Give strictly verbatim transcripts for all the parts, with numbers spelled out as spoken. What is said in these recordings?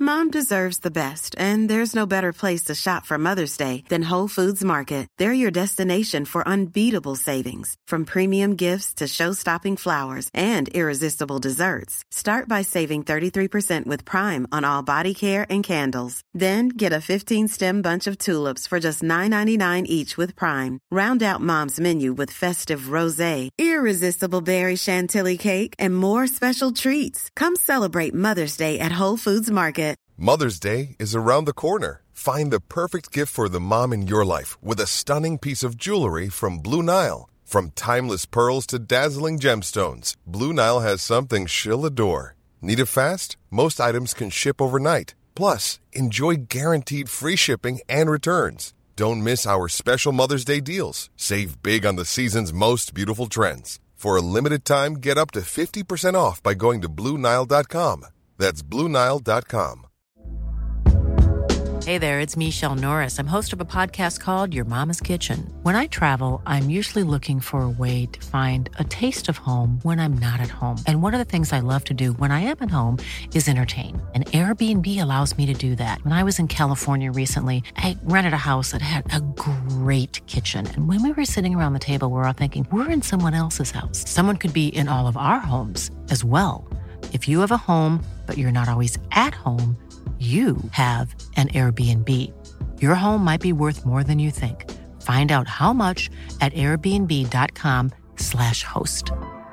Mom deserves the best, and there's no better place to shop for Mother's Day than Whole Foods Market. They're your destination for unbeatable savings, from premium gifts to show-stopping flowers and irresistible desserts. Start by saving thirty-three percent with Prime on all body care and candles. Then get a fifteen-stem bunch of tulips for just nine ninety-nine each with Prime. Round out Mom's menu with festive rosé, irresistible berry chantilly cake, and more special treats. Come celebrate Mother's Day at Whole Foods Market. Mother's Day is around the corner. Find the perfect gift for the mom in your life with a stunning piece of jewelry from Blue Nile. From timeless pearls to dazzling gemstones, Blue Nile has something she'll adore. Need it fast? Most items can ship overnight. Plus, enjoy guaranteed free shipping and returns. Don't miss our special Mother's Day deals. Save big on the season's most beautiful trends. For a limited time, get up to fifty percent off by going to Blue Nile dot com. That's Blue Nile dot com. Hey there, it's Michelle Norris. I'm host of a podcast called Your Mama's Kitchen. When I travel, I'm usually looking for a way to find a taste of home when I'm not at home. And one of the things I love to do when I am at home is entertain. And Airbnb allows me to do that. When I was in California recently, I rented a house that had a great kitchen. And when we were sitting around the table, we were all thinking, we're in someone else's house. Someone could be in all of our homes as well. If you have a home, but you're not always at home, you have an Airbnb. Your home might be worth more than you think. Find out how much at airbnb.com slash host.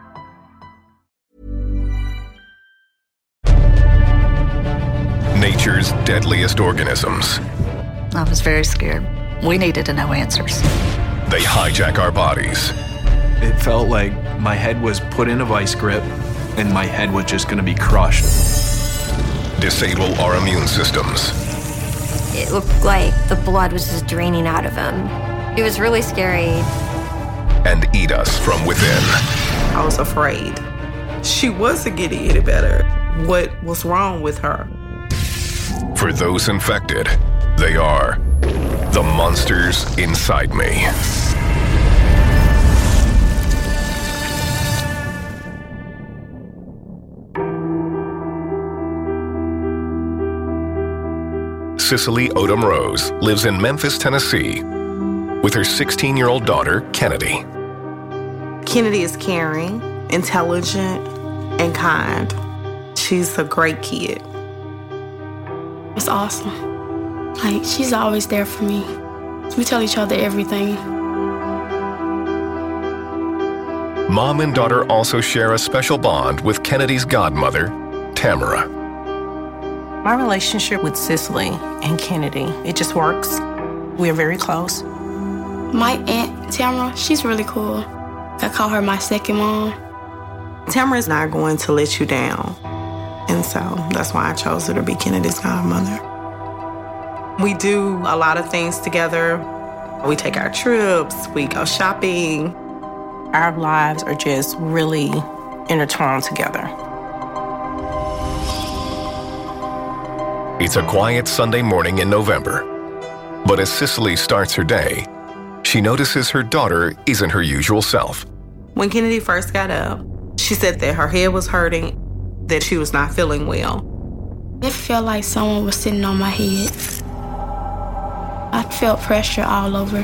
Nature's deadliest organisms. I was very scared. We needed to know answers. They hijack our bodies. It felt like my head was put in a vice grip and my head was just going to be crushed. Disable our immune systems. It looked like the blood was just draining out of him. It was really scary. And eat us from within. I was afraid. She wasn't getting any better. What was wrong with her? For those infected, they are the monsters inside me. Cicely Odom Rose lives in Memphis, Tennessee, with her sixteen-year-old daughter, Kennedy. Kennedy is caring, intelligent, and kind. She's a great kid. It's awesome. Like, she's always there for me. We tell each other everything. Mom and daughter also share a special bond with Kennedy's godmother, Tamara. My relationship with Cicely and Kennedy, it just works. We are very close. My aunt, Tamara, she's really cool. I call her my second mom. Tamara's not going to let you down. And so that's why I chose her to be Kennedy's godmother. We do a lot of things together. We take our trips, we go shopping. Our lives are just really intertwined together. It's a quiet Sunday morning in November. But as Cicely starts her day, she notices her daughter isn't her usual self. When Kennedy first got up, she said that her head was hurting, that she was not feeling well. It felt like someone was sitting on my head. I felt pressure all over.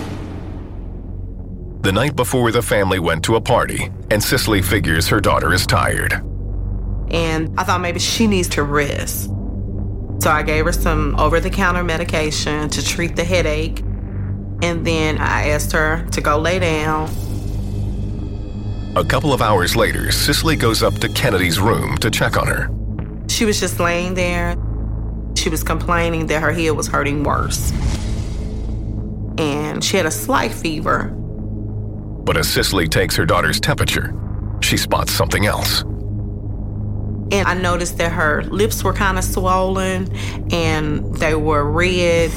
The night before, the family went to a party, and Cicely figures her daughter is tired. And I thought maybe she needs to rest. So I gave her some over-the-counter medication to treat the headache. And then I asked her to go lay down. A couple of hours later, Cicely goes up to Kennedy's room to check on her. She was just laying there. She was complaining that her head was hurting worse. And she had a slight fever. But as Cicely takes her daughter's temperature, she spots something else. And I noticed that her lips were kind of swollen and they were red.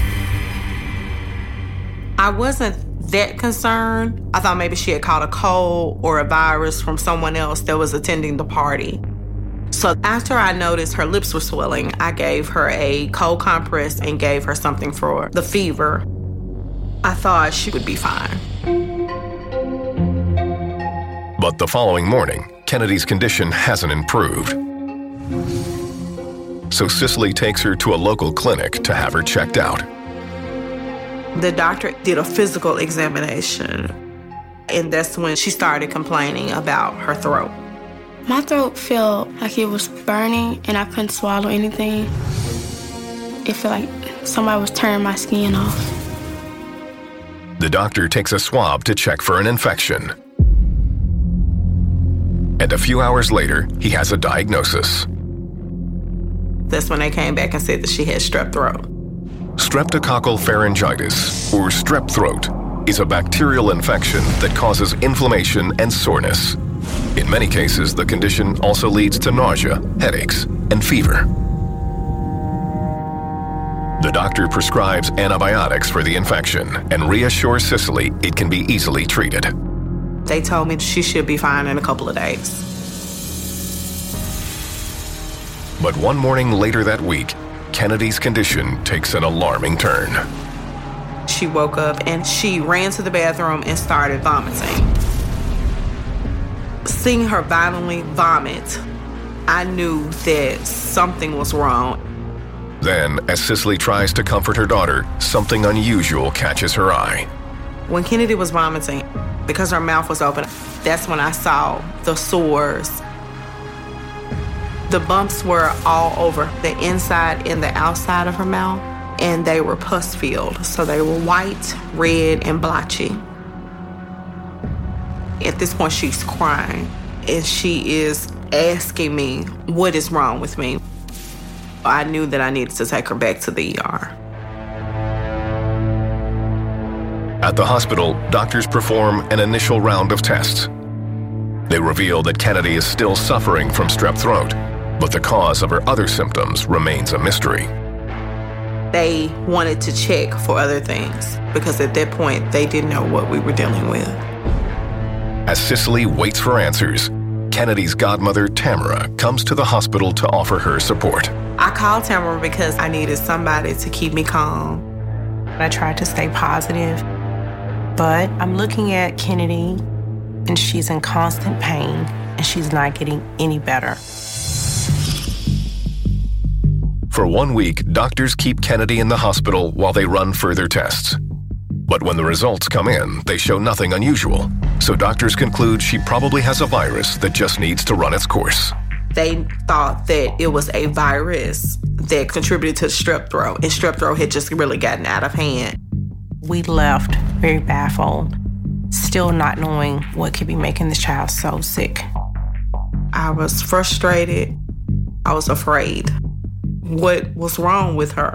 I wasn't that concerned. I thought maybe she had caught a cold or a virus from someone else that was attending the party. So after I noticed her lips were swelling, I gave her a cold compress and gave her something for the fever. I thought she would be fine. But the following morning, Kennedy's condition hasn't improved. so Cicely takes her to a local clinic to have her checked out. The doctor did a physical examination, and that's when she started complaining about her throat. My throat felt like it was burning and I couldn't swallow anything. It felt like somebody was tearing my skin off. The doctor takes a swab to check for an infection. And a few hours later, he has a diagnosis. That's when they came back and said that she had strep throat. Streptococcal pharyngitis, or strep throat, is a bacterial infection that causes inflammation and soreness. In many cases, the condition also leads to nausea, headaches, and fever. The doctor prescribes antibiotics for the infection and reassures Cicely it can be easily treated. They told me she should be fine in a couple of days. But one morning later that week, Kennedy's condition takes an alarming turn. She woke up and she ran to the bathroom and started vomiting. Seeing her violently vomit, I knew that something was wrong. Then, as Cicely tries to comfort her daughter, something unusual catches her eye. When Kennedy was vomiting, because her mouth was open, that's when I saw the sores. The bumps were all over the inside and the outside of her mouth, and they were pus-filled. So they were white, red, and blotchy. At this point, she's crying, and she is asking me, what is wrong with me? I knew that I needed to take her back to the E R. At the hospital, doctors perform an initial round of tests. They reveal that Kennedy is still suffering from strep throat, but the cause of her other symptoms remains a mystery. They wanted to check for other things because at that point, they didn't know what we were dealing with. As Cicely waits for answers, Kennedy's godmother, Tamara, comes to the hospital to offer her support. I called Tamara because I needed somebody to keep me calm. I tried to stay positive, but I'm looking at Kennedy, and she's in constant pain, and she's not getting any better. For one week, doctors keep Kennedy in the hospital while they run further tests. But when the results come in, they show nothing unusual. So doctors conclude she probably has a virus that just needs to run its course. They thought that it was a virus that contributed to strep throat, and strep throat had just really gotten out of hand. We left very baffled, still not knowing what could be making this child so sick. I was frustrated. I was afraid. What was wrong with her?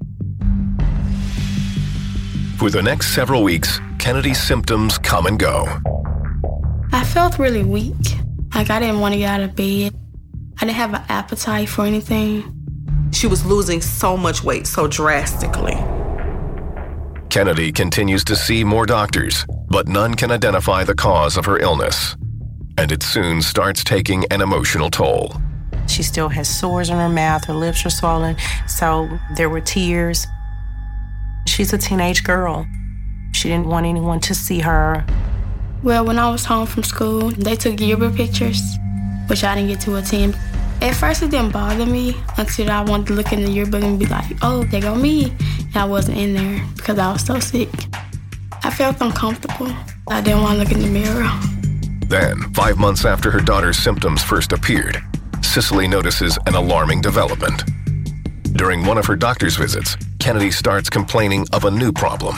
For the next several weeks, Kennedy's symptoms come and go. I felt really weak. Like I didn't want to get out of bed. I didn't have an appetite for anything. She was losing so much weight so drastically. Kennedy continues to see more doctors, but none can identify the cause of her illness. And it soon starts taking an emotional toll. She still has sores on her mouth, her lips are swollen, so there were tears. She's a teenage girl. She didn't want anyone to see her. Well, when I was home from school, they took yearbook pictures, which I didn't get to attend. At first, it didn't bother me until I wanted to look in the yearbook and be like, oh, there go me. And I wasn't in there because I was so sick. I felt uncomfortable. I didn't want to look in the mirror. Then, five months after her daughter's symptoms first appeared, Cicely notices an alarming development. During one of her doctor's visits, Kennedy starts complaining of a new problem.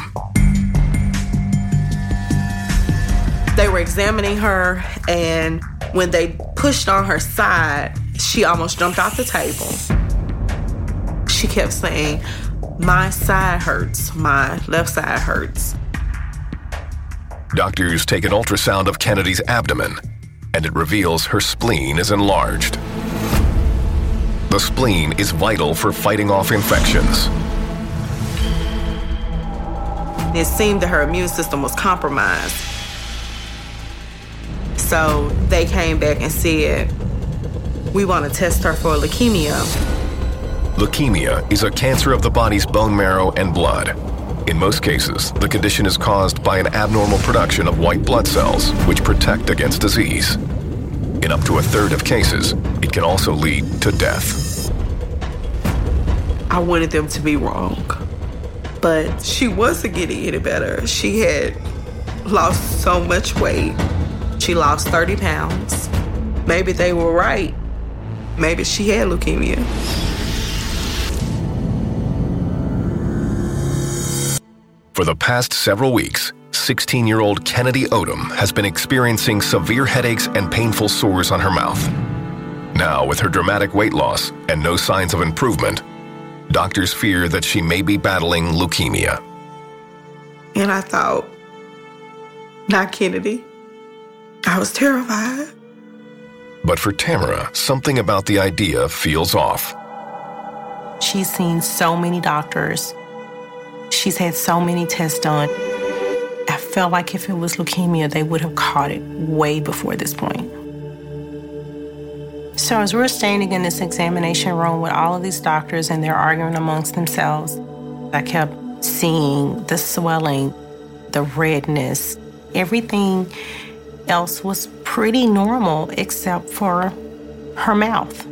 They were examining her, and when they pushed on her side, she almost jumped off the table. She kept saying, my side hurts, my left side hurts. Doctors take an ultrasound of Kennedy's abdomen, and it reveals her spleen is enlarged. The spleen is vital for fighting off infections. It seemed that her immune system was compromised. So they came back and said, we want to test her for leukemia. Leukemia is a cancer of the body's bone marrow and blood. In most cases, the condition is caused by an abnormal production of white blood cells, which protect against disease. In up to a third of cases, it can also lead to death. I wanted them to be wrong. But she wasn't getting any better. She had lost so much weight. She lost thirty pounds. Maybe they were right. Maybe she had leukemia. For the past several weeks, sixteen-year-old Kennedy Odom has been experiencing severe headaches and painful sores on her mouth. Now, with her dramatic weight loss and no signs of improvement, doctors fear that she may be battling leukemia. And I thought, not Kennedy. I was terrified. But for Tamara, something about the idea feels off. She's seen so many doctors. She's had so many tests done. I felt like if it was leukemia, they would have caught it way before this point. So as we're standing in this examination room with all of these doctors and they're arguing amongst themselves, I kept seeing the swelling, the redness. Everything else was pretty normal except for her mouth.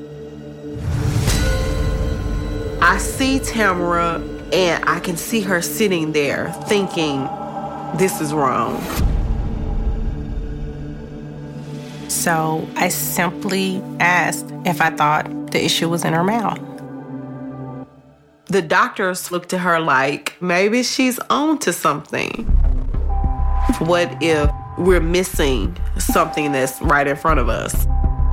I see Tamara and I can see her sitting there thinking, this is wrong. So I simply asked if I thought the issue was in her mouth. The doctors looked at her like, maybe she's on to something. What if we're missing something that's right in front of us?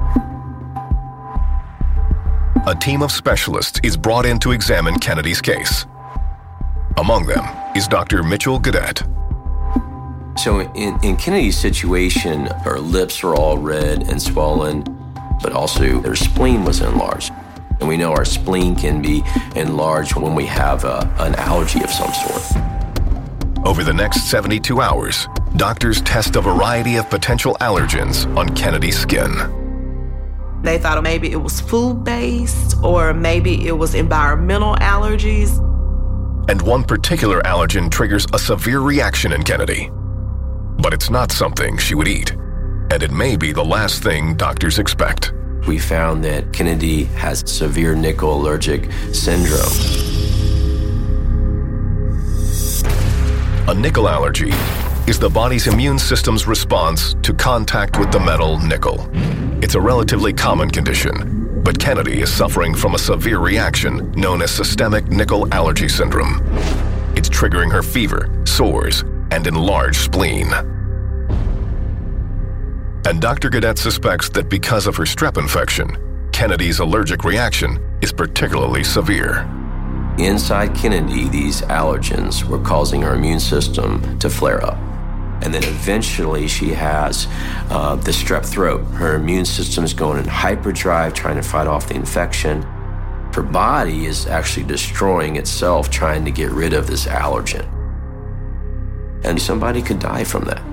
A team of specialists is brought in to examine Kennedy's case. Among them is Doctor Mitchell Gadet. So in, in Kennedy's situation, her lips were all red and swollen, but also her spleen was enlarged. And we know our spleen can be enlarged when we have a, an allergy of some sort. Over the next seventy-two hours, doctors test a variety of potential allergens on Kennedy's skin. They thought maybe it was food-based or maybe it was environmental allergies. And one particular allergen triggers a severe reaction in Kennedy. But it's not something she would eat, and it may be the last thing doctors expect. We found that Kennedy has severe nickel allergic syndrome. A nickel allergy is the body's immune system's response to contact with the metal nickel. It's a relatively common condition, but Kennedy is suffering from a severe reaction known as systemic nickel allergy syndrome. It's triggering her fever, sores, and enlarged spleen. And Doctor Gadet suspects that because of her strep infection, Kennedy's allergic reaction is particularly severe. Inside Kennedy, these allergens were causing her immune system to flare up. And then eventually she has uh, the strep throat. Her immune system is going in hyperdrive, trying to fight off the infection. Her body is actually destroying itself, trying to get rid of this allergen. And somebody could die from that.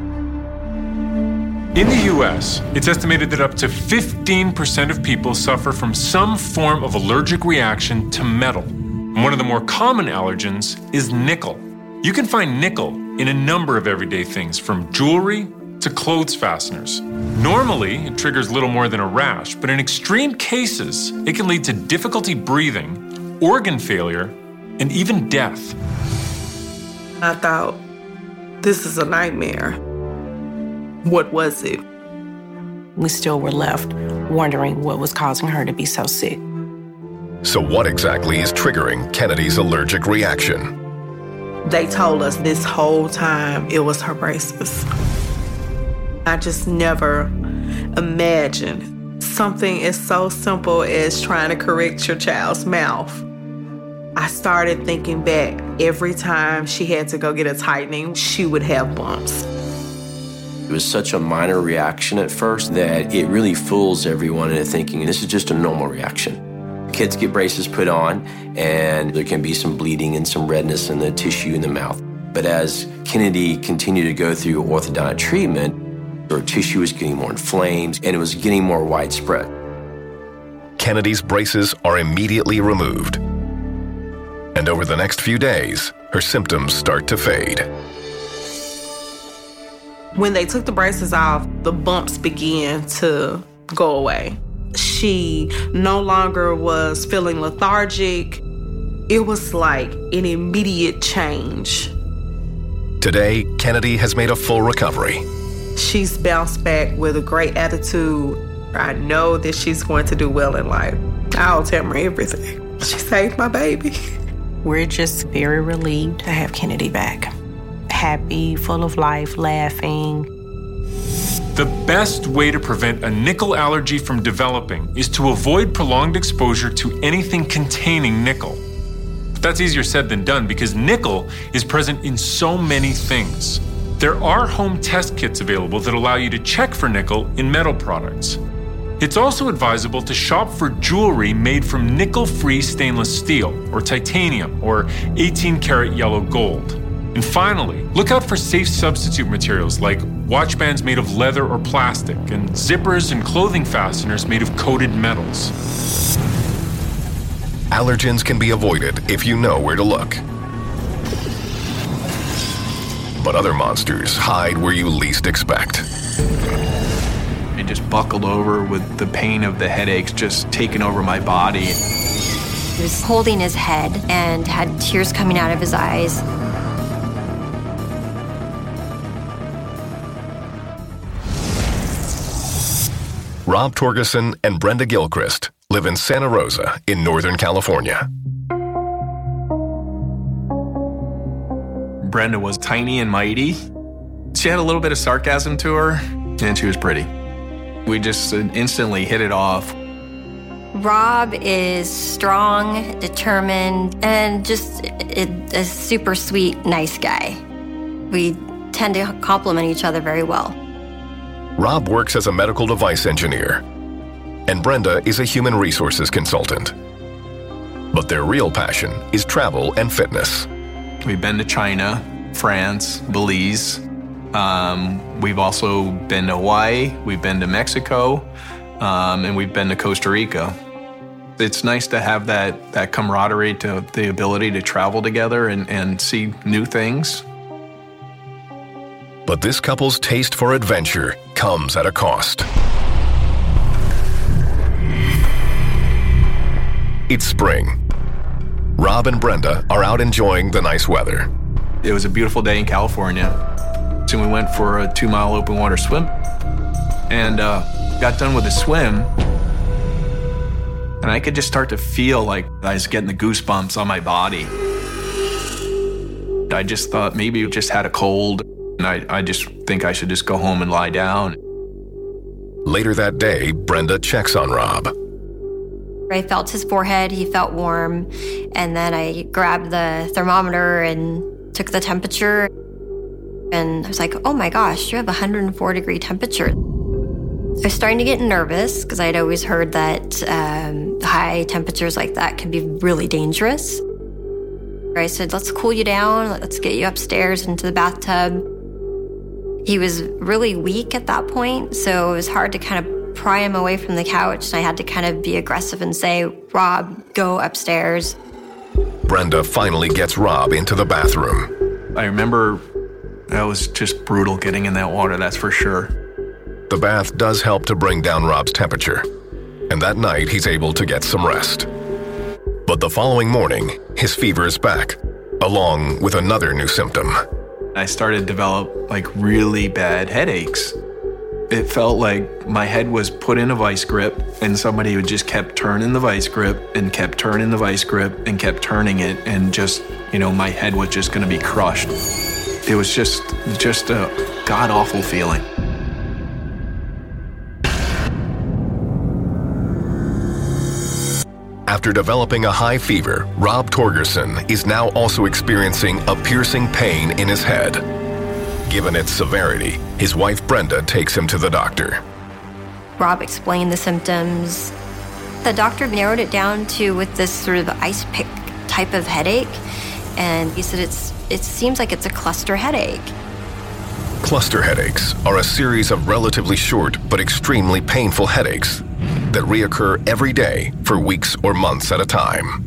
In the U S, it's estimated that up to fifteen percent of people suffer from some form of allergic reaction to metal. And one of the more common allergens is nickel. You can find nickel in a number of everyday things, from jewelry to clothes fasteners. Normally, it triggers little more than a rash, but in extreme cases, it can lead to difficulty breathing, organ failure, and even death. I thought, this is a nightmare. What was it? We still were left wondering what was causing her to be so sick. So what exactly is triggering Kennedy's allergic reaction? They told us this whole time it was her braces. I just never imagined something as so simple as trying to correct your child's mouth. I started thinking back, every time she had to go get a tightening, she would have bumps. It was such a minor reaction at first that it really fools everyone into thinking this is just a normal reaction. Kids get braces put on, and there can be some bleeding and some redness in the tissue in the mouth. But as Kennedy continued to go through orthodontic treatment, her tissue was getting more inflamed, and it was getting more widespread. Kennedy's braces are immediately removed. And over the next few days, her symptoms start to fade. When they took the braces off, the bumps began to go away. She no longer was feeling lethargic. It was like an immediate change. Today, Kennedy has made a full recovery. She's bounced back with a great attitude. I know that she's going to do well in life. I'll tell her everything. She saved my baby. We're just very relieved to have Kennedy back. Happy, full of life, laughing. The best way to prevent a nickel allergy from developing is to avoid prolonged exposure to anything containing nickel. But that's easier said than done because nickel is present in so many things. There are home test kits available that allow you to check for nickel in metal products. It's also advisable to shop for jewelry made from nickel-free stainless steel or titanium or eighteen karat yellow gold. And finally, look out for safe substitute materials like watch bands made of leather or plastic and zippers and clothing fasteners made of coated metals. Allergens can be avoided if you know where to look. But other monsters hide where you least expect. I just buckled over with the pain of the headaches just taking over my body. He was holding his head and had tears coming out of his eyes. Rob Torgerson and Brenda Gilchrist live in Santa Rosa in Northern California. Brenda was tiny and mighty. She had a little bit of sarcasm to her, and she was pretty. We just instantly hit it off. Rob is strong, determined, and just a, a super sweet, nice guy. We tend to complement each other very well. Rob works as a medical device engineer, and Brenda is a human resources consultant. But their real passion is travel and fitness. We've been to China, France, Belize. Um, we've also been to Hawaii, we've been to Mexico, um, and we've been to Costa Rica. It's nice to have that, that camaraderie, to the ability to travel together and, and see new things. But this couple's taste for adventure comes at a cost. It's spring. Rob and Brenda are out enjoying the nice weather. It was a beautiful day in California. So we went for a two mile open water swim and uh, got done with the swim. And I could just start to feel like I was getting the goosebumps on my body. I just thought maybe I just had a cold. And I, I just think I should just go home and lie down. Later that day, Brenda checks on Rob. I felt his forehead, he felt warm, and then I grabbed the thermometer and took the temperature. And I was like, oh my gosh, you have one hundred four degree temperature. I was starting to get nervous because I'd always heard that um, high temperatures like that can be really dangerous. I said, let's cool you down, let's get you upstairs into the bathtub. He was really weak at that point, so it was hard to kind of pry him away from the couch. And I had to kind of be aggressive and say, Rob, go upstairs. Brenda finally gets Rob into the bathroom. I remember that was just brutal getting in that water, that's for sure. The bath does help to bring down Rob's temperature, and that night he's able to get some rest. But the following morning, his fever is back, along with another new symptom. I started to develop like really bad headaches. It felt like my head was put in a vice grip and somebody who just kept turning the vice grip and kept turning the vice grip and kept turning it, and just, you know, my head was just gonna be crushed. It was just, just a god-awful feeling. After developing a high fever, Rob Torgerson is now also experiencing a piercing pain in his head. Given its severity, his wife Brenda takes him to the doctor. Rob explained the symptoms. The doctor narrowed it down to with this sort of ice pick type of headache, and he said it's it seems like it's a cluster headache. Cluster headaches are a series of relatively short but extremely painful headaches that reoccur every day for weeks or months at a time.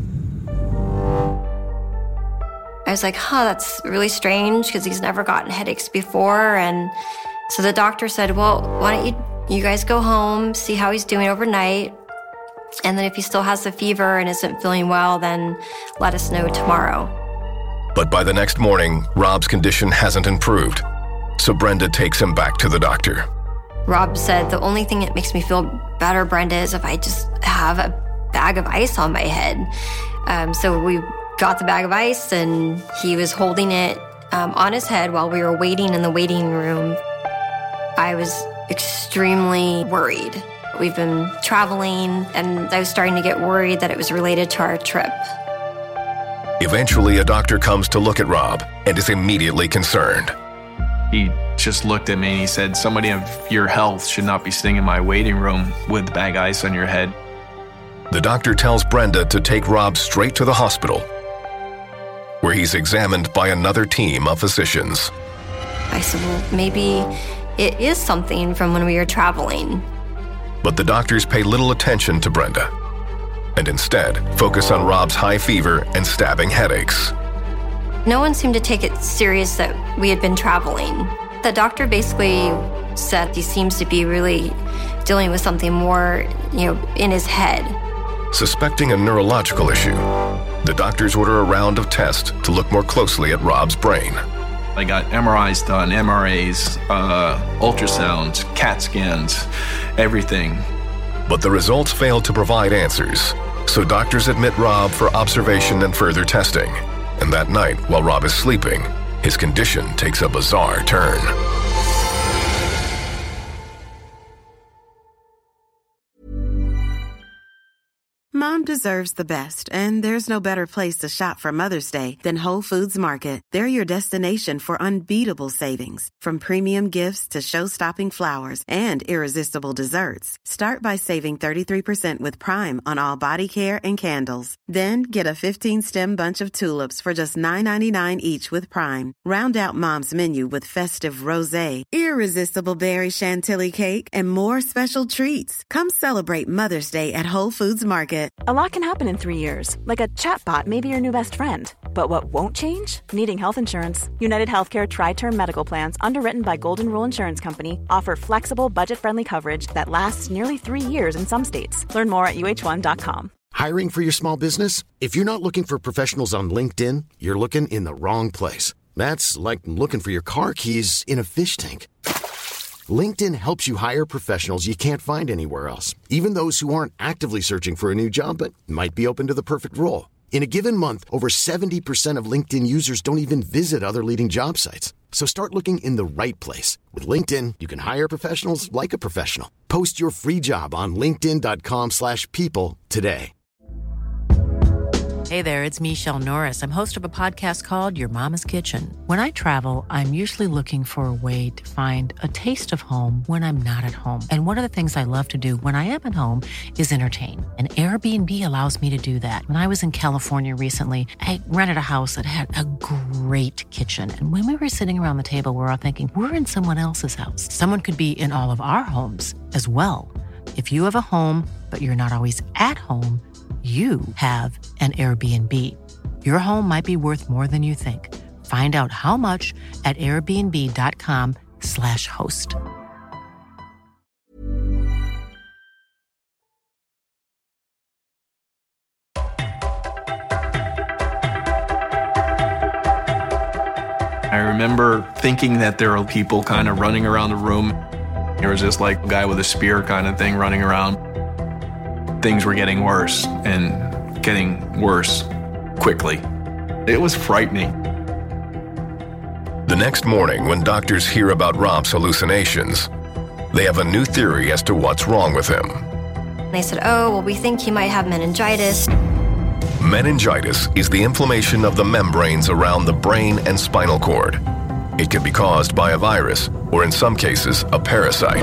I was like, huh, that's really strange because he's never gotten headaches before. And so the doctor said, well, why don't you, you guys go home, see how he's doing overnight. And then if he still has the fever and isn't feeling well, then let us know tomorrow. But by the next morning, Rob's condition hasn't improved, so Brenda takes him back to the doctor. Rob said, the only thing that makes me feel better, Brenda, is if I just have a bag of ice on my head. Um, so we got the bag of ice, and he was holding it um, on his head while we were waiting in the waiting room. I was extremely worried. We've been traveling, and I was starting to get worried that it was related to our trip. Eventually, a doctor comes to look at Rob and is immediately concerned. He just looked at me and he said, somebody of your health should not be sitting in my waiting room with a bag of ice on your head. The doctor tells Brenda to take Rob straight to the hospital, where he's examined by another team of physicians. I said, well, maybe it is something from when we were traveling. But the doctors pay little attention to Brenda and instead focus on Rob's high fever and stabbing headaches. No one seemed to take it serious that we had been traveling. The doctor basically said he seems to be really dealing with something more, you know, in his head. Suspecting a neurological issue, the doctors order a round of tests to look more closely at Rob's brain. I got M R Is done, M R As, uh, ultrasounds, CAT scans, everything. But the results failed to provide answers, so doctors admit Rob for observation and further testing. And that night, while Rob is sleeping, his condition takes a bizarre turn. Mom deserves the best, and there's no better place to shop for Mother's Day than Whole Foods Market. They're your destination for unbeatable savings, from premium gifts to show-stopping flowers and irresistible desserts. Start by saving thirty-three percent with Prime on all body care and candles. Then get a fifteen-stem bunch of tulips for just nine ninety-nine each with Prime. Round out Mom's menu with festive rosé, irresistible berry chantilly cake, and more special treats. Come celebrate Mother's Day at Whole Foods Market. A lot can happen in three years, like a chatbot may be your new best friend. But what won't change? Needing health insurance. United Healthcare Tri-Term Medical Plans, underwritten by Golden Rule Insurance Company, offer flexible, budget-friendly coverage that lasts nearly three years in some states. Learn more at U H one dot com. Hiring for your small business? If you're not looking for professionals on LinkedIn, you're looking in the wrong place. That's like looking for your car keys in a fish tank. LinkedIn helps you hire professionals you can't find anywhere else, even those who aren't actively searching for a new job but might be open to the perfect role. In a given month, over seventy percent of LinkedIn users don't even visit other leading job sites. So start looking in the right place. With LinkedIn, you can hire professionals like a professional. Post your free job on linkedin dot com slash people today. Hey there, it's Michelle Norris. I'm host of a podcast called Your Mama's Kitchen. When I travel, I'm usually looking for a way to find a taste of home when I'm not at home. And one of the things I love to do when I am at home is entertain. And Airbnb allows me to do that. When I was in California recently, I rented a house that had a great kitchen. And when we were sitting around the table, we were all thinking, we're in someone else's house. Someone could be in all of our homes as well. If you have a home, but you're not always at home, you have an Airbnb. Your home might be worth more than you think. Find out how much at airbnb dot com slash host. I remember thinking that there were people kind of running around the room. There was this like guy with a spear kind of thing running around. Things were getting worse and getting worse quickly. It was frightening. The next morning, when doctors hear about Rob's hallucinations, they have a new theory as to what's wrong with him. They said, oh, well, we think he might have meningitis. Meningitis is the inflammation of the membranes around the brain and spinal cord. It can be caused by a virus, or in some cases, a parasite.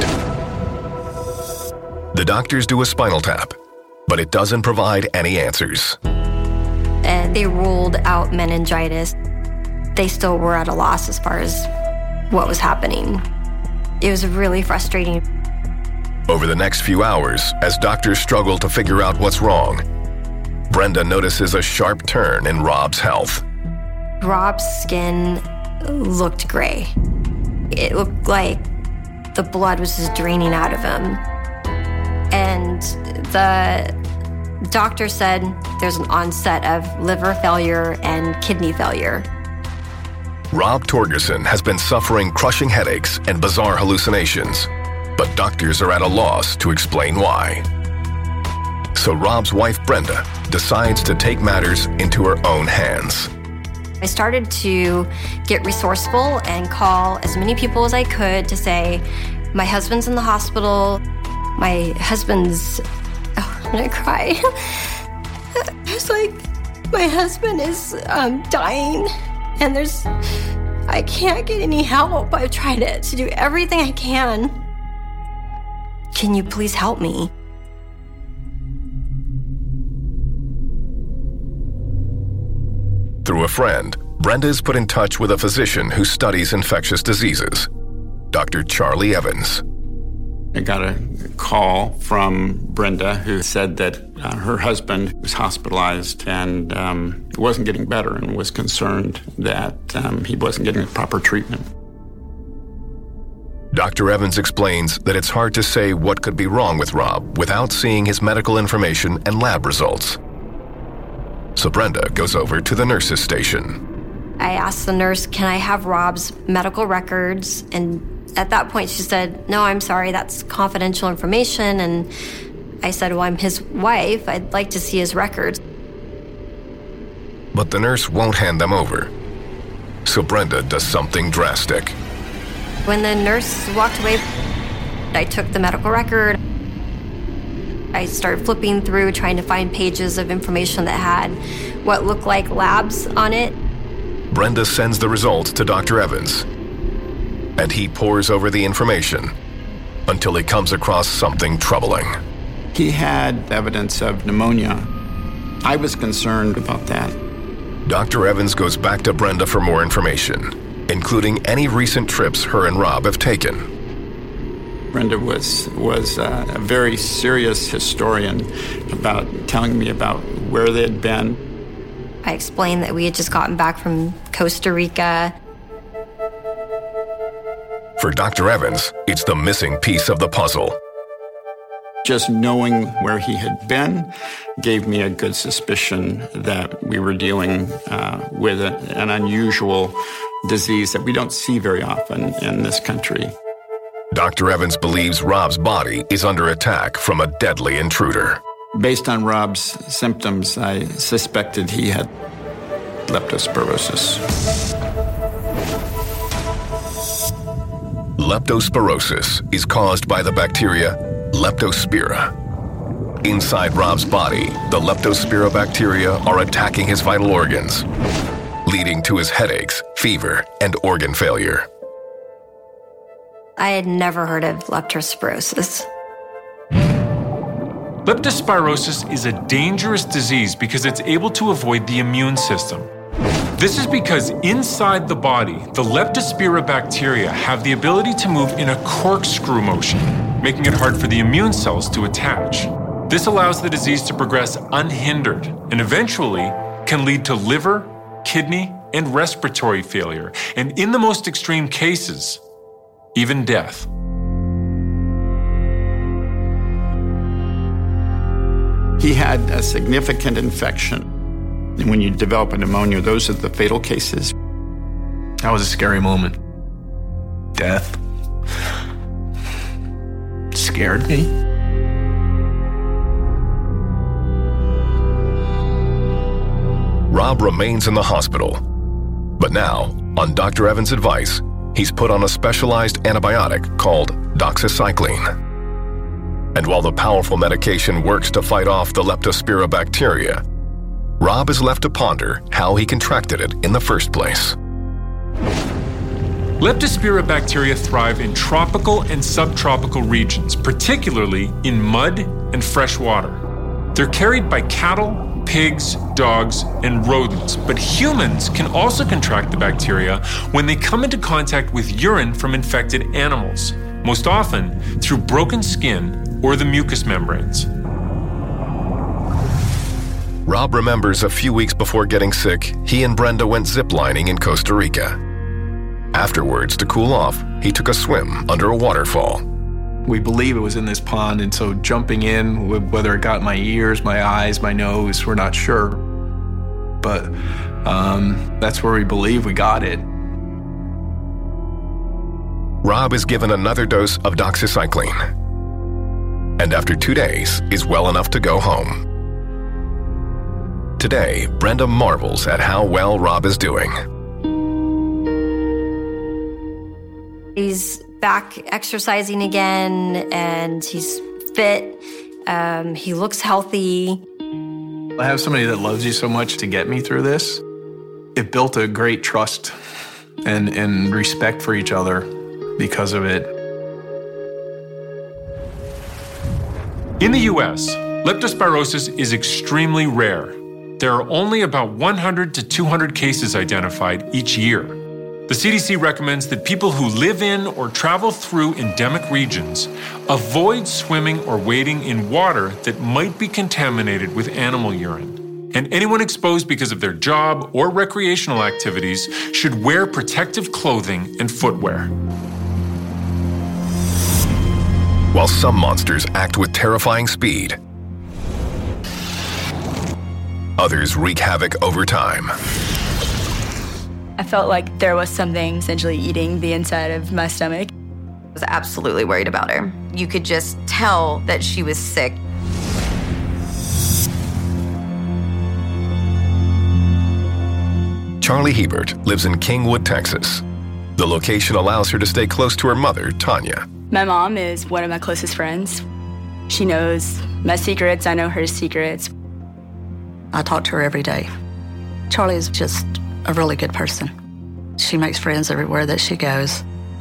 The doctors do a spinal tap, but it doesn't provide any answers. And they ruled out meningitis. They still were at a loss as far as what was happening. It was really frustrating. Over the next few hours, as doctors struggle to figure out what's wrong, Brenda notices a sharp turn in Rob's health. Rob's skin looked gray. It looked like the blood was just draining out of him. And the Doctor said there's an onset of liver failure and kidney failure. Rob Torgerson has been suffering crushing headaches and bizarre hallucinations, but doctors are at a loss to explain why. So Rob's wife, Brenda, decides to take matters into her own hands. I started to get resourceful and call as many people as I could to say, my husband's in the hospital, my husband's, oh, I'm gonna cry. It's like, my husband is um, dying and there's, I can't get any help. I've tried it to do everything I can. Can you please help me? Through a friend, Brenda is put in touch with a physician who studies infectious diseases, Doctor Charlie Evans. I got a call from Brenda who said that uh, her husband was hospitalized and um, wasn't getting better and was concerned that um, he wasn't getting the proper treatment. Doctor Evans explains that it's hard to say what could be wrong with Rob without seeing his medical information and lab results. So Brenda goes over to the nurse's station. I asked the nurse, can I have Rob's medical records? And at that point she said, no, I'm sorry, that's confidential information. And I said, well, I'm his wife. I'd like to see his records. But the nurse won't hand them over. So Brenda does something drastic. When the nurse walked away, I took the medical record. I started flipping through, trying to find pages of information that had what looked like labs on it. Brenda sends the results to Doctor Evans, and he pores over the information until he comes across something troubling. He had evidence of pneumonia. I was concerned about that. Doctor Evans goes back to Brenda for more information, including any recent trips her and Rob have taken. Brenda was was uh, a very serious historian about telling me about where they had been. I explained that we had just gotten back from Costa Rica. For Doctor Evans, it's the missing piece of the puzzle. Just knowing where he had been gave me a good suspicion that we were dealing uh, with a, an unusual disease that we don't see very often in this country. Doctor Evans believes Rob's body is under attack from a deadly intruder. Based on Rob's symptoms, I suspected he had leptospirosis. Leptospirosis is caused by the bacteria Leptospira. Inside Rob's body, the Leptospira bacteria are attacking his vital organs, leading to his headaches, fever, and organ failure. I had never heard of leptospirosis. Leptospirosis is a dangerous disease because it's able to avoid the immune system. This is because inside the body, the Leptospira bacteria have the ability to move in a corkscrew motion, making it hard for the immune cells to attach. This allows the disease to progress unhindered and eventually can lead to liver, kidney, and respiratory failure, and in the most extreme cases, even death. He had a significant infection. And when you develop a pneumonia, those are the fatal cases. That was a scary moment. Death scared me. Rob remains in the hospital. But now, on Doctor Evans' advice, he's put on a specialized antibiotic called doxycycline. And while the powerful medication works to fight off the Leptospira bacteria, Rob is left to ponder how he contracted it in the first place. Leptospira bacteria thrive in tropical and subtropical regions, particularly in mud and fresh water. They're carried by cattle, pigs, dogs, and rodents, but humans can also contract the bacteria when they come into contact with urine from infected animals, most often through broken skin or the mucous membranes. Rob remembers a few weeks before getting sick, he and Brenda went ziplining in Costa Rica. Afterwards, to cool off, he took a swim under a waterfall. We believe it was in this pond, and so jumping in, whether it got my ears, my eyes, my nose, we're not sure. But um, that's where we believe we got it. Rob is given another dose of doxycycline, and after two days is well enough to go home. Today, Brenda marvels at how well Rob is doing. He's back exercising again, and he's fit. Um, he looks healthy. I have somebody that loves you so much to get me through this. It built a great trust and, and respect for each other because of it. In the U S, leptospirosis is extremely rare. There are only about one hundred to two hundred cases identified each year. The C D C recommends that people who live in or travel through endemic regions avoid swimming or wading in water that might be contaminated with animal urine. And anyone exposed because of their job or recreational activities should wear protective clothing and footwear. While some monsters act with terrifying speed, others wreak havoc over time. I felt like there was something essentially eating the inside of my stomach. I was absolutely worried about her. You could just tell that she was sick. Charlie Hebert lives in Kingwood, Texas. The location allows her to stay close to her mother, Tanya. My mom is one of my closest friends. She knows my secrets, I know her secrets. I talk to her every day. Charlie is just a really good person. She makes friends everywhere that she goes.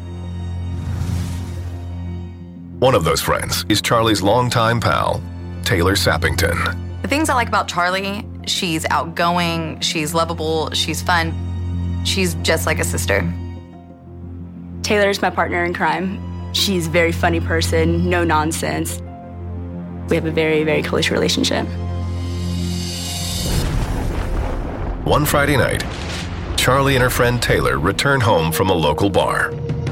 One of those friends is Charlie's longtime pal, Taylor Sappington. The things I like about Charlie, she's outgoing, she's lovable, she's fun. She's just like a sister. Taylor's my partner in crime. She's a very funny person, no nonsense. We have a very, very close relationship. One Friday night, Charlie and her friend Taylor return home from a local bar.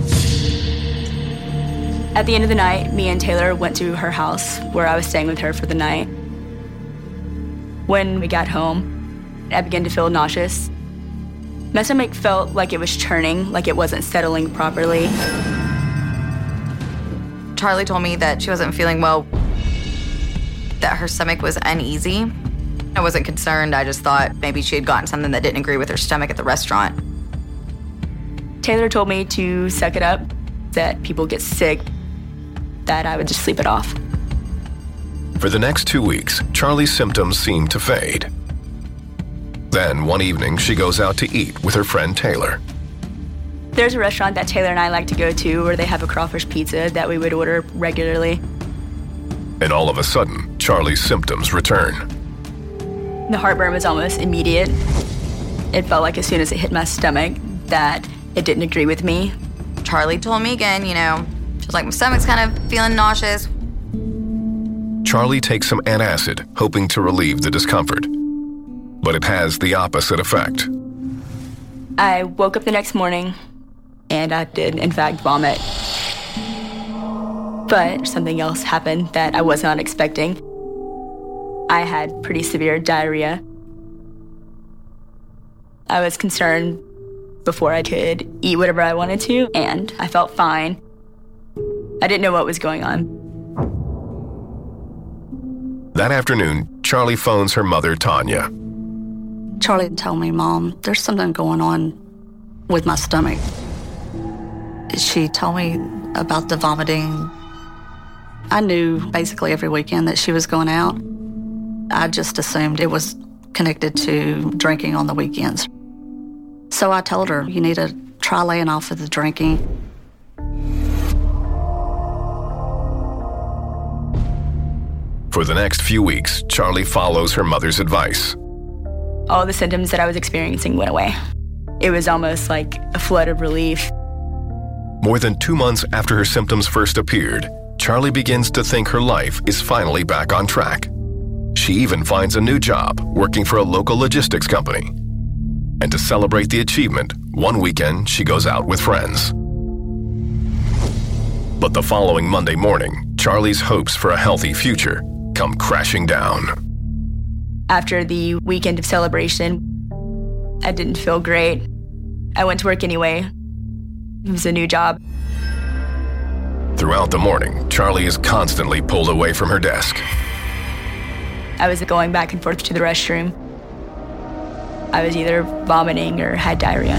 At the end of the night, me and Taylor went to her house where I was staying with her for the night. When we got home, I began to feel nauseous. My stomach felt like it was churning, like it wasn't settling properly. Charlie told me that she wasn't feeling well, that her stomach was uneasy. I wasn't concerned. I just thought maybe she had gotten something that didn't agree with her stomach at the restaurant. Taylor told me to suck it up, that people get sick, that I would just sleep it off. For the next two weeks, Charlie's symptoms seemed to fade. Then, one evening, she goes out to eat with her friend Taylor. There's a restaurant that Taylor and I like to go to where they have a crawfish pizza that we would order regularly. And all of a sudden, Charlie's symptoms return. The heartburn was almost immediate. It felt like as soon as it hit my stomach that it didn't agree with me. Charlie told me again, you know, she was like, my stomach's kind of feeling nauseous. Charlie takes some antacid, hoping to relieve the discomfort. But it has the opposite effect. I woke up the next morning, and I did, in fact, vomit. But something else happened that I was not expecting. I had pretty severe diarrhea. I was concerned before I could eat whatever I wanted to, and I felt fine. I didn't know what was going on. That afternoon, Charlie phones her mother, Tanya. Charlie told me, Mom, there's something going on with my stomach. She told me about the vomiting. I knew basically every weekend that she was going out. I just assumed it was connected to drinking on the weekends. So I told her, you need to try laying off of the drinking. For the next few weeks, Charlie follows her mother's advice. All the symptoms that I was experiencing went away. It was almost like a flood of relief. More than two months after her symptoms first appeared, Charlie begins to think her life is finally back on track. She even finds a new job working for a local logistics company. And to celebrate the achievement, one weekend she goes out with friends. But the following Monday morning, Charlie's hopes for a healthy future come crashing down. After the weekend of celebration, I didn't feel great. I went to work anyway. It was a new job. Throughout the morning, Charlie is constantly pulled away from her desk. I was going back and forth to the restroom. I was either vomiting or had diarrhea.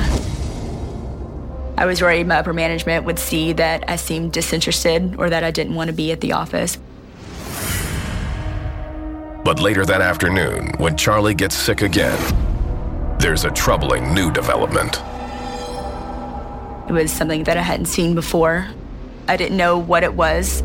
I was worried my upper management would see that I seemed disinterested or that I didn't want to be at the office. But later that afternoon, when Charlie gets sick again, there's a troubling new development. It was something that I hadn't seen before. I didn't know what it was.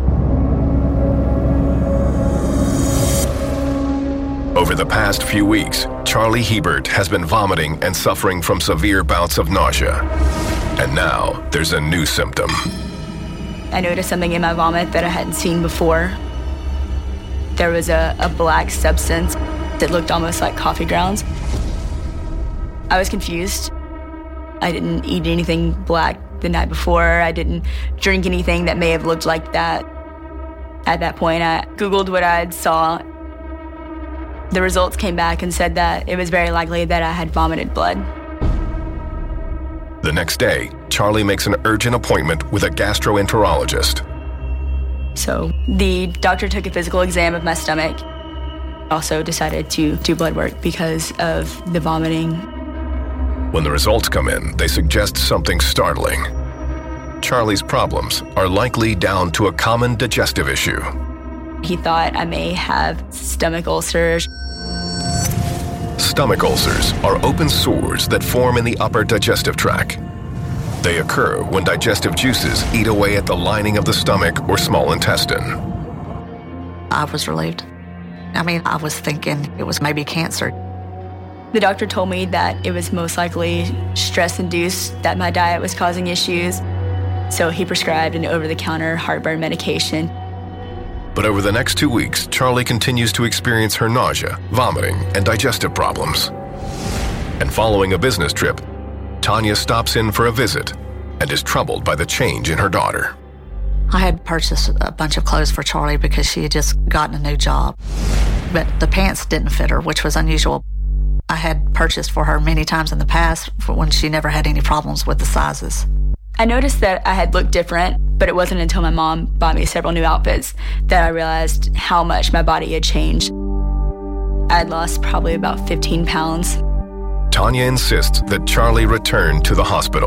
Over the past few weeks, Charlie Hebert has been vomiting and suffering from severe bouts of nausea. And now there's a new symptom. I noticed something in my vomit that I hadn't seen before. There was a, a black substance that looked almost like coffee grounds. I was confused. I didn't eat anything black the night before. I didn't drink anything that may have looked like that. At that point, I Googled what I saw. The results came back and said that it was very likely that I had vomited blood. The next day, Charlie makes an urgent appointment with a gastroenterologist. So the doctor took a physical exam of my stomach. Also decided to do blood work because of the vomiting. When the results come in, they suggest something startling. Charlie's problems are likely down to a common digestive issue. He thought I may have stomach ulcers. Stomach ulcers are open sores that form in the upper digestive tract. They occur when digestive juices eat away at the lining of the stomach or small intestine. I was relieved. I mean, I was thinking it was maybe cancer. The doctor told me that it was most likely stress-induced, that my diet was causing issues. So he prescribed an over-the-counter heartburn medication. But over the next two weeks, Charlie continues to experience her nausea, vomiting, and digestive problems. And following a business trip, Tanya stops in for a visit and is troubled by the change in her daughter. I had purchased a bunch of clothes for Charlie because she had just gotten a new job. But the pants didn't fit her, which was unusual. I had purchased for her many times in the past when she never had any problems with the sizes. I noticed that I had looked different, but it wasn't until my mom bought me several new outfits that I realized how much my body had changed. I had lost probably about fifteen pounds. Tanya insists that Charlie return to the hospital.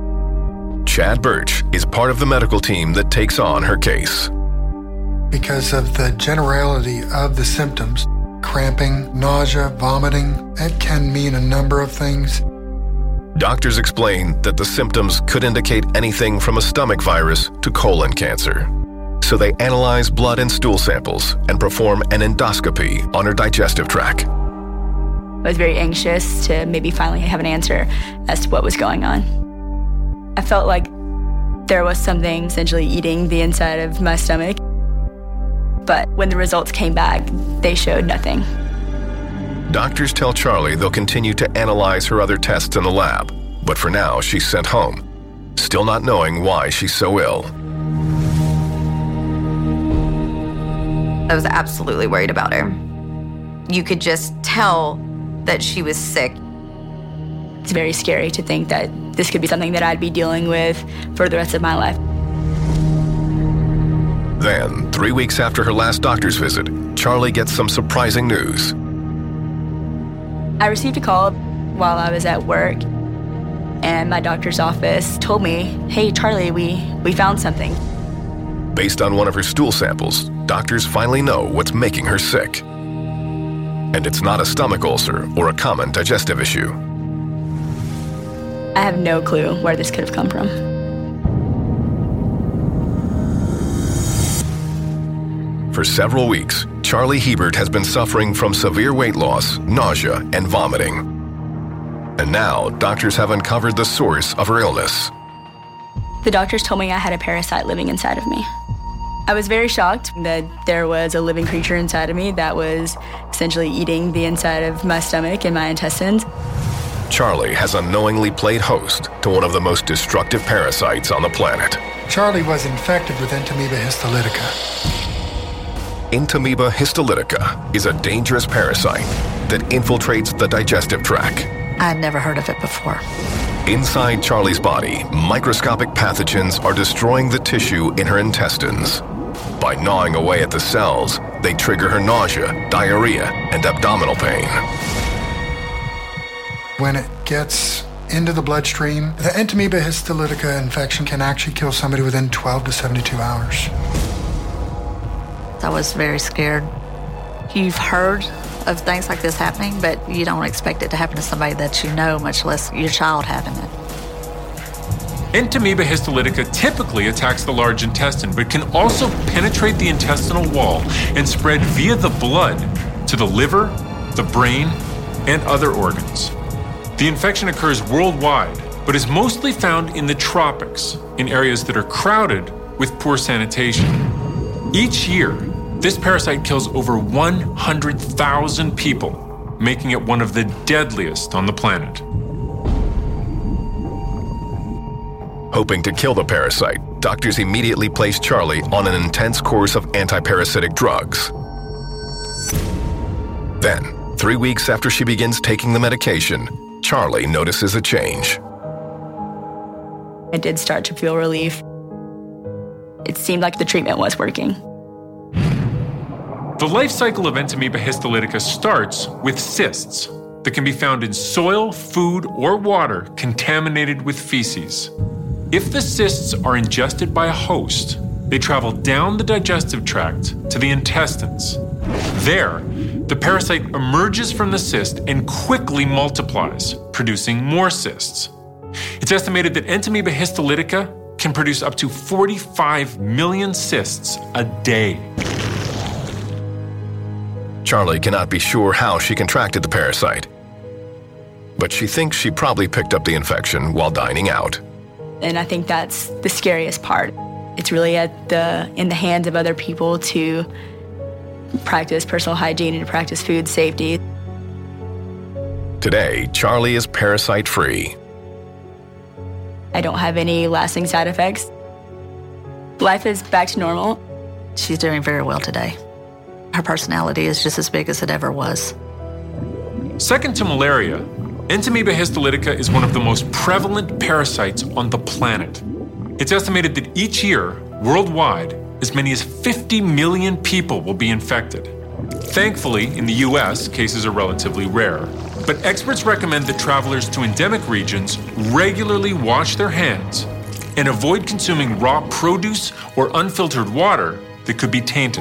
Chad Birch is part of the medical team that takes on her case. Because of the generality of the symptoms, cramping, nausea, vomiting, it can mean a number of things. Doctors explain that the symptoms could indicate anything from a stomach virus to colon cancer. So they analyze blood and stool samples and perform an endoscopy on her digestive tract. I was very anxious to maybe finally have an answer as to what was going on. I felt like there was something essentially eating the inside of my stomach. But when the results came back, they showed nothing. Doctors tell Charlie they'll continue to analyze her other tests in the lab, but for now she's sent home, still not knowing why she's so ill. I was absolutely worried about her. You could just tell that she was sick. It's very scary to think that this could be something that I'd be dealing with for the rest of my life. Then, three weeks after her last doctor's visit, Charlie gets some surprising news. I received a call while I was at work, and my doctor's office told me, hey, Charlie, we, we found something. Based on one of her stool samples, doctors finally know what's making her sick. And it's not a stomach ulcer or a common digestive issue. I have no clue where this could have come from. For several weeks, Charlie Hebert has been suffering from severe weight loss, nausea, and vomiting. And now, doctors have uncovered the source of her illness. The doctors told me I had a parasite living inside of me. I was very shocked that there was a living creature inside of me that was essentially eating the inside of my stomach and my intestines. Charlie has unknowingly played host to one of the most destructive parasites on the planet. Charlie was infected with Entamoeba histolytica. Entamoeba histolytica is a dangerous parasite that infiltrates the digestive tract. I had never heard of it before. Inside Charlie's body, microscopic pathogens are destroying the tissue in her intestines. By gnawing away at the cells, they trigger her nausea, diarrhea, and abdominal pain. When it gets into the bloodstream, the Entamoeba histolytica infection can actually kill somebody within twelve to seventy-two hours. I was very scared. You've heard of things like this happening, but you don't expect it to happen to somebody that you know, much less your child having it. Entamoeba histolytica typically attacks the large intestine, but can also penetrate the intestinal wall and spread via the blood to the liver, the brain, and other organs. The infection occurs worldwide, but is mostly found in the tropics, in areas that are crowded with poor sanitation. Each year, this parasite kills over one hundred thousand people, making it one of the deadliest on the planet. Hoping to kill the parasite, doctors immediately place Charlie on an intense course of antiparasitic drugs. Then, three weeks after she begins taking the medication, Charlie notices a change. I did start to feel relief. It seemed like the treatment was working. The life cycle of Entamoeba histolytica starts with cysts that can be found in soil, food, or water contaminated with feces. If the cysts are ingested by a host, they travel down the digestive tract to the intestines. There, the parasite emerges from the cyst and quickly multiplies, producing more cysts. It's estimated that Entamoeba histolytica can produce up to forty-five million cysts a day. Charlie cannot be sure how she contracted the parasite, but she thinks she probably picked up the infection while dining out. And I think that's the scariest part. It's really at the in the hands of other people to practice personal hygiene and to practice food safety. Today, Charlie is parasite-free. I don't have any lasting side effects. Life is back to normal. She's doing very well today. Her personality is just as big as it ever was. Second to malaria, Entamoeba histolytica is one of the most prevalent parasites on the planet. It's estimated that each year, worldwide, as many as fifty million people will be infected. Thankfully, in the U S, cases are relatively rare. But experts recommend that travelers to endemic regions regularly wash their hands and avoid consuming raw produce or unfiltered water that could be tainted.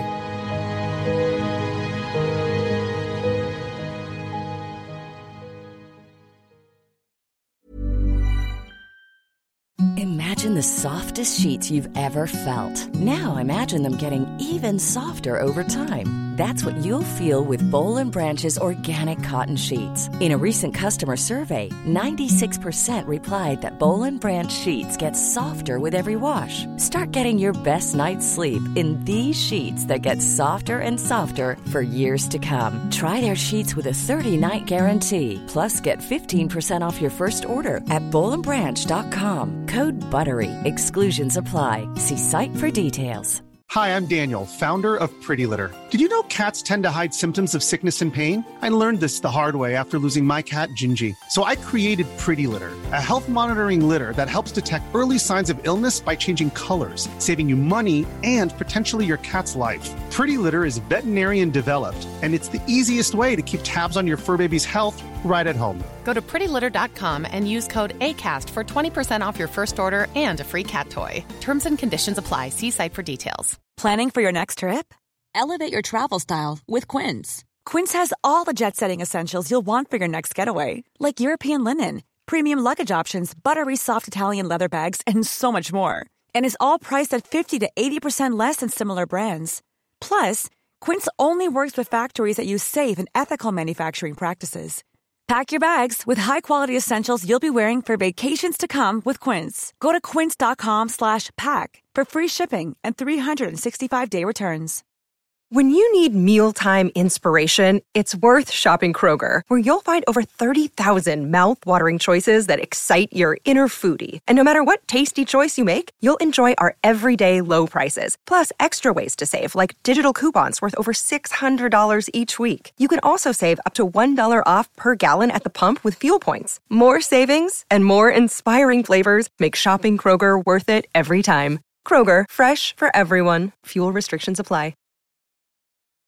Imagine the softest sheets you've ever felt. Now imagine them getting even softer over time. That's what you'll feel with Boll and Branch's organic cotton sheets. In a recent customer survey, ninety-six percent replied that Boll and Branch sheets get softer with every wash. Start getting your best night's sleep in these sheets that get softer and softer for years to come. Try their sheets with a thirty-night guarantee. Plus, get fifteen percent off your first order at boll and branch dot com. Code BUTTERY. Exclusions apply. See site for details. Hi, I'm Daniel, founder of Pretty Litter. Did you know cats tend to hide symptoms of sickness and pain? I learned this the hard way after losing my cat, Gingy. So I created Pretty Litter, a health monitoring litter that helps detect early signs of illness by changing colors, saving you money and potentially your cat's life. Pretty Litter is veterinarian developed, and it's the easiest way to keep tabs on your fur baby's health right at home. Go to pretty litter dot com and use code ACAST for twenty percent off your first order and a free cat toy. Terms and conditions apply. See site for details. Planning for your next trip? Elevate your travel style with Quince. Quince has all the jet-setting essentials you'll want for your next getaway, like European linen, premium luggage options, buttery soft Italian leather bags, and so much more. And is all priced at fifty to eighty percent less than similar brands. Plus, Quince only works with factories that use safe and ethical manufacturing practices. Pack your bags with high-quality essentials you'll be wearing for vacations to come with Quince. Go to quince dot com slash pack for free shipping and three sixty-five day returns. When you need mealtime inspiration, it's worth shopping Kroger, where you'll find over thirty thousand mouth-watering choices that excite your inner foodie. And no matter what tasty choice you make, you'll enjoy our everyday low prices, plus extra ways to save, like digital coupons worth over six hundred dollars each week. You can also save up to one dollar off per gallon at the pump with fuel points. More savings and more inspiring flavors make shopping Kroger worth it every time. Kroger, fresh for everyone. Fuel restrictions apply.